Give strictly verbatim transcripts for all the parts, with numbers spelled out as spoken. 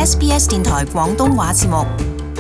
S B S 電台廣東話節目。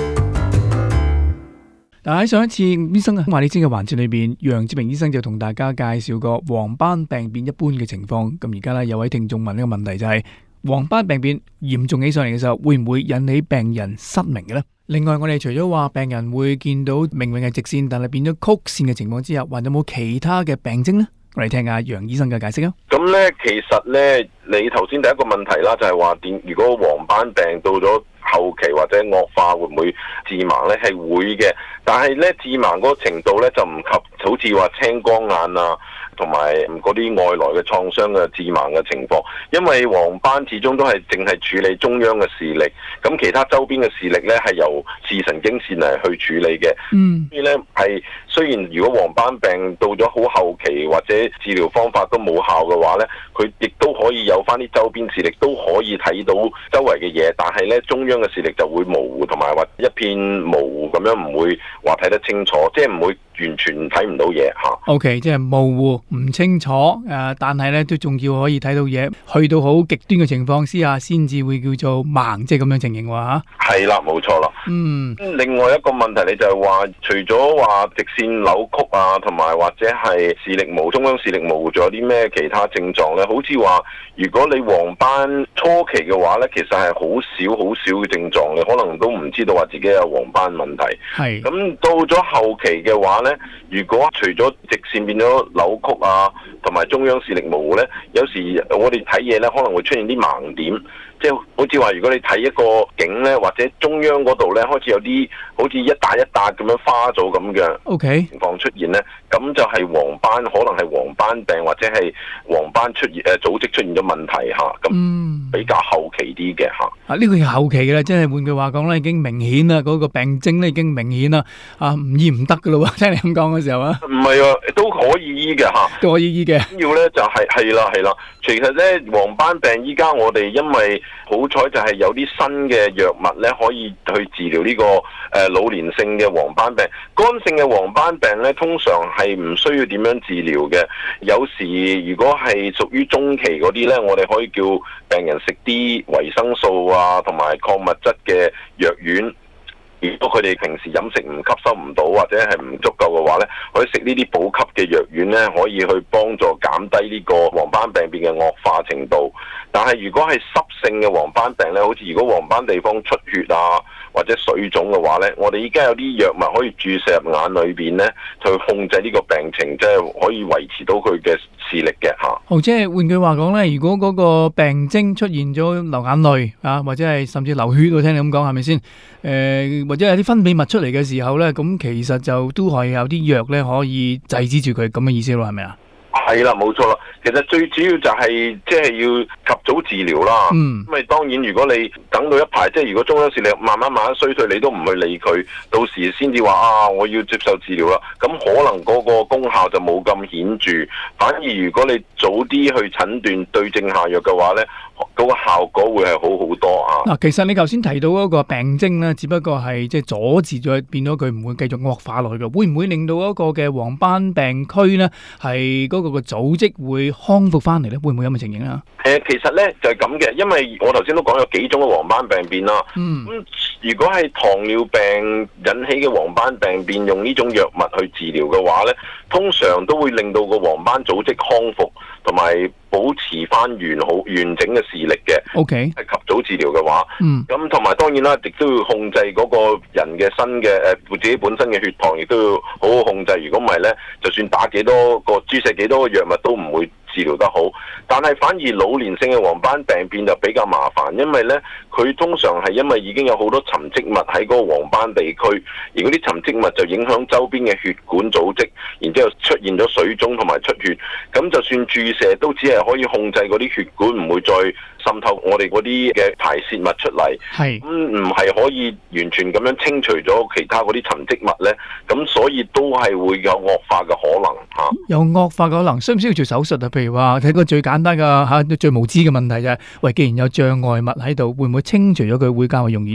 嗱，喺上一次醫生話你知嘅環節裏邊，楊志明醫生就同大家介紹過黃斑病變一般嘅情況。咁而家咧有位聽眾問呢個問題就係、是、黃斑病變嚴重起上嚟嘅時候，會唔會引起病人失明嘅呢？另外，我哋除咗話病人會見到明明係直線，但係變咗曲線嘅情況之下，還有冇其他嘅病徵呢？我哋聽下楊醫生嘅解釋啊。 咁咧，其實咧，你頭先第一個問題啦，就係話點？如果黃斑病到咗後期或者惡化，會唔會致盲咧？係會嘅，但係咧致盲嗰個程度咧就唔及好似話青光眼啊，同埋嗰啲外來嘅創傷嘅致盲嘅情況。因為黃斑始終都係淨係處理中央嘅視力，咁其他周邊嘅視力咧係由視神經線嚟去處理嘅。嗯，所以咧係雖然如果黃斑病到咗好後期或者治療方法都冇效嘅話咧，佢亦都可以有翻啲周邊視力都可以睇到周圍嘅嘢，但係咧中央嘅視力就會模糊，同埋話一片模糊咁樣，唔會話睇得清楚，即係唔會完全睇唔到嘢吓。 OK， 即係模糊唔清楚誒、呃，但係咧都仲要可以睇到嘢，去到好極端嘅情況之下，先至會叫做盲，即係咁樣情形喎吓。係啦，冇錯啦。嗯，另外一個問題你就係話，除咗話直線扭曲啊，同埋或者係視力模中央視力模糊，仲有啲咩其他症狀咧？好似話，如果你黃斑初期嘅話咧，其實係好少好少嘅症狀，你可能都唔知道話自己有黃斑問題。係。咁到咗後期嘅話咧，如果除咗直線變咗扭曲啊，同埋中央視力模糊咧，有時我哋睇嘢咧可能會出現啲盲點。即係好似話，如果你睇一個景咧，或者中央嗰度咧開始有啲好似一笪一笪咁樣花咗咁嘅 OK 情況出現咧，咁就係黃斑，可能係黃斑病或者係黃斑出現誒組織出現咗問題嚇，咁、嗯、比較後期啲嘅嚇。啊，呢個係後期嘅啦，即係換句話講咧，已經明顯啦，嗰、那個病徵咧已經明顯啦，啊唔醫唔得噶咯喎，聽你咁講嘅時候啊。唔係啊，都可以醫嘅嚇，都可以醫嘅。要咧就係係啦係啦，其實咧黃斑病依家我哋因為好彩就係有啲新嘅藥物咧，可以去治療呢、這個誒、呃、老年性嘅黃斑病。乾性嘅黃斑病咧，通常係唔需要點樣治療嘅。有時如果係屬於中期嗰啲咧，我哋可以叫病人食啲維生素啊，同埋礦物質嘅藥丸。如果佢哋平時飲食唔吸收唔到或者係唔足夠嘅話咧，可以食呢啲補給嘅藥丸咧，可以去幫助減低呢個黃斑病變嘅惡化程度。但係如果係濕性嘅黃斑病咧，好似如果黃斑地方出血啊或者水腫嘅話咧，我哋依家有啲藥物可以注射入眼裏邊咧，就去控制呢個病情，即係可以維持到佢嘅視力嘅嚇。好，即係換句話講咧，如果嗰個病徵出現咗流眼淚啊，或者係甚至流血，我聽你咁講係咪先？誒、呃，或者有啲分泌物出嚟嘅時候咧，咁其實就都係有啲藥咧可以制止住佢咁嘅意思咯，係咪啊？係啦，冇錯啦。其實最主要就係即係要及早治療啦。嗯，因為當然如果你等到一排，即係如果中央視力慢慢慢慢衰退，你都唔去理佢，到時先至話啊，我要接受治療啦。咁可能嗰個功效就冇咁顯著。反而如果你早啲去診斷，對症下藥嘅話咧，嗰個效果會係好好多啊。嗱，其實你頭先提到嗰個病徵咧，只不過係即係阻止咗，變咗佢唔會繼續惡化落去嘅。會唔會令到嗰個嘅黃斑病區咧係嗰個嘅組織會康復翻嚟咧？會唔會有咁嘅情形啊？誒，其實咧就係咁嘅，因為我頭先都講有幾種嘅黃斑病變啦。嗯。咁如果係糖尿病引起嘅黃斑病變，用呢種藥物去治療嘅話咧，通常都會令到個黃斑組織康復，同埋保持翻完好完整嘅視力嘅。O K。係及早治療嘅話。嗯。咁同埋當然啦，亦都要控制嗰個人嘅新嘅誒自己本身嘅血糖，亦都要好好控制。如果唔係咧，就算打幾多個注射幾多個藥物都唔會治療得好。但係反而老年性嘅黃斑病變就比較麻煩，因為咧佢通常係因為已經有好多沉積物喺嗰個黃斑地區，而嗰啲沉積物就影響周邊嘅血管組織，然之後出現咗水腫同埋出血。咁就算注射都只係可以控制嗰啲血管唔會再滲透我哋嗰啲嘅排泄物出嚟。係咁唔係可以完全咁樣清除咗其他嗰啲沉積物咧，咁所以都係會有惡化嘅可能嚇。有惡化嘅可能，需唔需要做手術啊？譬如話睇個最簡單嘅嚇、啊、最無知嘅問題就係、是，喂，既然有障礙物喺度，會唔會清除咗佢會較為容易啲？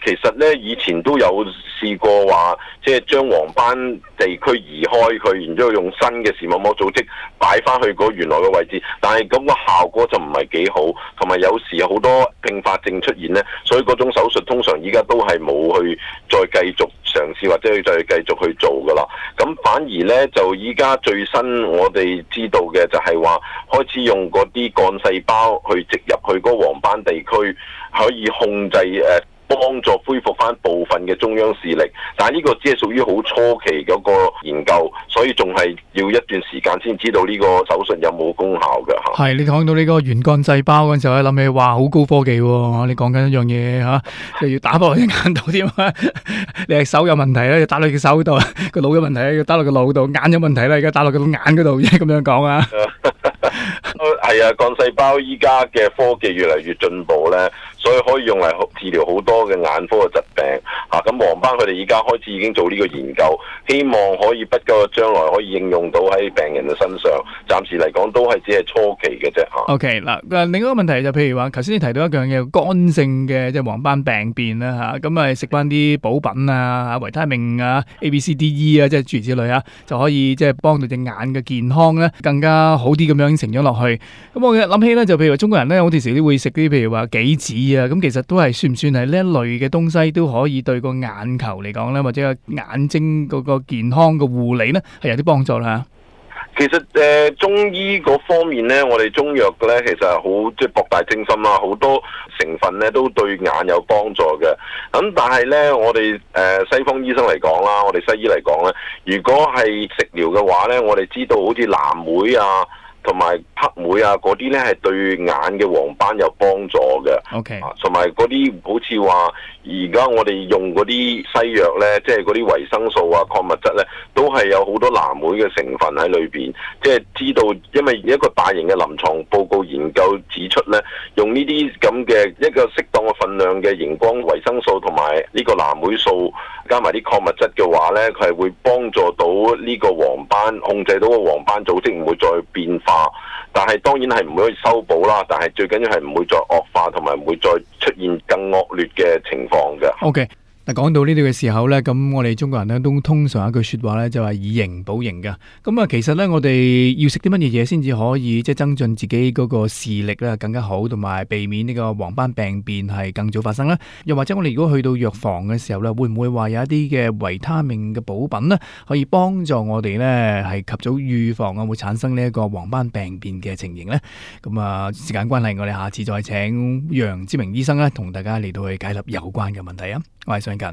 其實咧以前都有試過話，即係將黃斑地區移開佢，然之後用新嘅視網膜組織擺翻去嗰原來嘅位置，但係咁個效果就唔係幾好，同埋有，有時好多併發症出現咧，所以嗰種手術通常依家都係冇去再繼續嘗試或者去再繼續去做噶啦。咁反而咧就依家最新我哋知道嘅就係話開始用嗰啲幹細胞去植入去嗰黃斑地區，可以控制誒。呃幫助恢復翻部分嘅中央視力，但係呢個只係屬於好初期嗰個研究，所以仲係要一段時間先知道呢個手術有冇功效嘅嚇。 係你講到呢個原幹細胞嗰陣時候咧，諗起哇好高科技喎！你講緊一樣嘢嚇，就要打落隻眼度添啊！你係手有問題咧，要打落隻手度；個腦有問題咧，要打落個腦度；眼有問題咧，而家打落個眼嗰度，咁樣講啊！ 係啊，幹細胞依家嘅科技越嚟越進步咧，所以可以用嚟治療好多嘅眼科嘅疾病嚇。咁、啊、黃斑佢哋而家開始已經做呢個研究，希望可以不久嘅將來可以應用到喺病人嘅身上。暫時嚟講都係只係初期嘅啫嚇。O K 嗱，另一個問題就譬如話，頭先你提到一樣嘢，乾性嘅即係黃斑病變啦嚇，咁啊食翻啲補品啊、維他命啊、A、B、C、D、E 啊，即係諸如此類啊，就可以即係幫到隻眼嘅健康咧更加好啲咁樣成長落去。咁我諗起咧，就譬如話中國人咧，好多時都會食啲譬如話杞子啊，咁其實都係算唔算係呢一類嘅東西，都可以對個眼球嚟講咧，或者個眼睛嗰個健康嘅護理咧，係有啲幫助啦。 其實誒、呃、中醫嗰方面咧，我哋中藥嘅咧，其實係好即係博大精深啦，好多成分咧都對眼有幫助嘅。咁但係咧，我哋誒、呃、西方醫生嚟講啦，我哋西醫嚟講咧，如果係食療嘅話咧，我哋知道好似藍莓啊，同埋黑莓啊，嗰啲咧係對眼嘅黃斑有幫助嘅。 OK， 同埋嗰啲好似話，而家我哋用嗰啲西藥咧，即係嗰啲維生素啊、礦物質咧，都係有好多藍莓嘅成分喺裏邊。即係知道，因為一個大型嘅臨床報告研究指出咧，用呢啲咁嘅一個適當嘅份量嘅熒光維生素同埋呢個藍莓素，加埋啲礦物質嘅話咧，佢係會幫助到呢個黃斑，控制到個黃斑組織唔會再變化。但係當然係唔會修補啦，但係最緊要係唔會再惡化，同埋唔會再出現更惡劣嘅情況嘅。 OK。嗱，講到呢度嘅時候咧，咁我哋中國人咧都通常有一句説話咧，就係以形補形嘅。咁啊，其實咧，我哋要食啲乜嘢嘢先至可以即係增進自己嗰個視力咧更加好，同埋避免呢個黃斑病變係更早發生咧？又或者我哋如果去到藥房嘅時候咧，會唔會話有一啲嘅維他命嘅補品咧，可以幫助我哋咧係及早預防啊會產生呢一個黃斑病變嘅情形咧？咁啊，時間關係，我哋下次再請楊之明醫生咧，同大家嚟到去解答有關嘅問題啊！我係上近，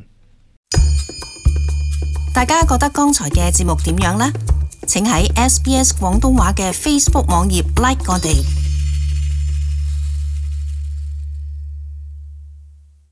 大家覺得剛才嘅節目點樣呢？請喺 S B S 廣東話嘅 Facebook 網頁 like 我哋。